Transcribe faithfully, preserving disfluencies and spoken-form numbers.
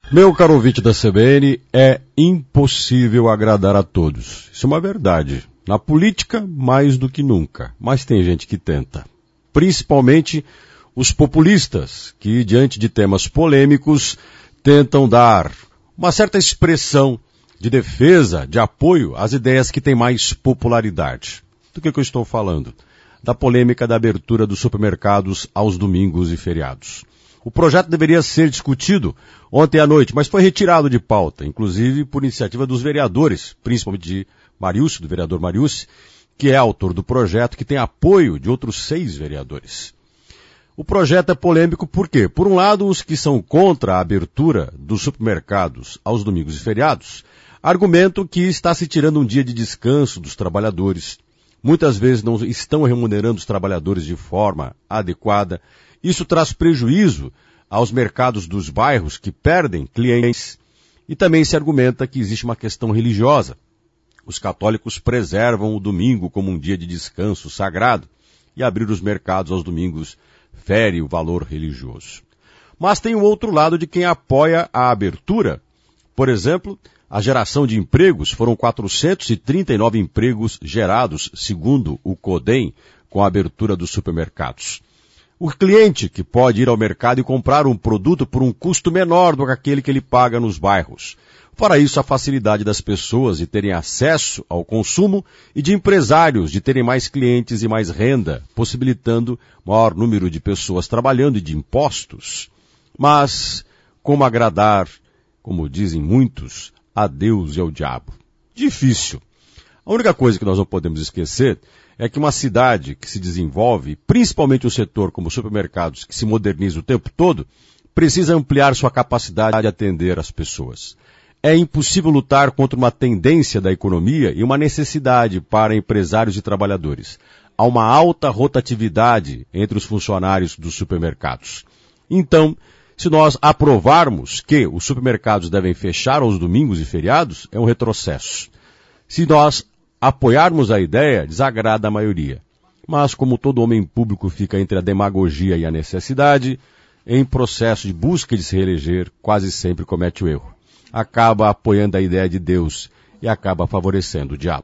Meu caro ouvinte da C B N, é impossível agradar a todos. Isso é uma verdade. Na política, mais do que nunca. Mas tem gente que tenta. Principalmente os populistas, que diante de temas polêmicos, tentam dar uma certa expressão de defesa, de apoio às ideias que têm mais popularidade. Do que, que eu estou falando? Da polêmica da abertura dos supermercados aos domingos e feriados. O projeto deveria ser discutido ontem à noite, mas foi retirado de pauta, inclusive por iniciativa dos vereadores, principalmente de Mariúcio, do vereador Mariúcio, que é autor do projeto, que tem apoio de outros seis vereadores. O projeto é polêmico por quê? Por um lado, os que são contra a abertura dos supermercados aos domingos e feriados argumentam que está se tirando um dia de descanso dos trabalhadores. Muitas vezes não estão remunerando os trabalhadores de forma adequada. Isso traz prejuízo aos mercados dos bairros que perdem clientes. E também se argumenta que existe uma questão religiosa. Os católicos preservam o domingo como um dia de descanso sagrado e abrir os mercados aos domingos fere o valor religioso. Mas tem o outro lado de quem apoia a abertura. Por exemplo, a geração de empregos, foram quatrocentos e trinta e nove empregos gerados, segundo o CODEM, com a abertura dos supermercados. O cliente que pode ir ao mercado e comprar um produto por um custo menor do que aquele que ele paga nos bairros. Fora isso, a facilidade das pessoas de terem acesso ao consumo e de empresários de terem mais clientes e mais renda, possibilitando maior número de pessoas trabalhando e de impostos. Mas como agradar, como dizem muitos, a Deus e ao diabo? Difícil. A única coisa que nós não podemos esquecer é que uma cidade que se desenvolve, principalmente um setor como supermercados, que se moderniza o tempo todo, precisa ampliar sua capacidade de atender as pessoas. É impossível lutar contra uma tendência da economia e uma necessidade para empresários e trabalhadores. Há uma alta rotatividade entre os funcionários dos supermercados. Então, se nós aprovarmos que os supermercados devem fechar aos domingos e feriados, é um retrocesso. Se nós apoiarmos a ideia, desagrada a maioria. Mas como todo homem público fica entre a demagogia e a necessidade, em processo de busca de se reeleger, quase sempre comete o erro. Acaba apoiando a ideia de Deus e acaba favorecendo o diabo.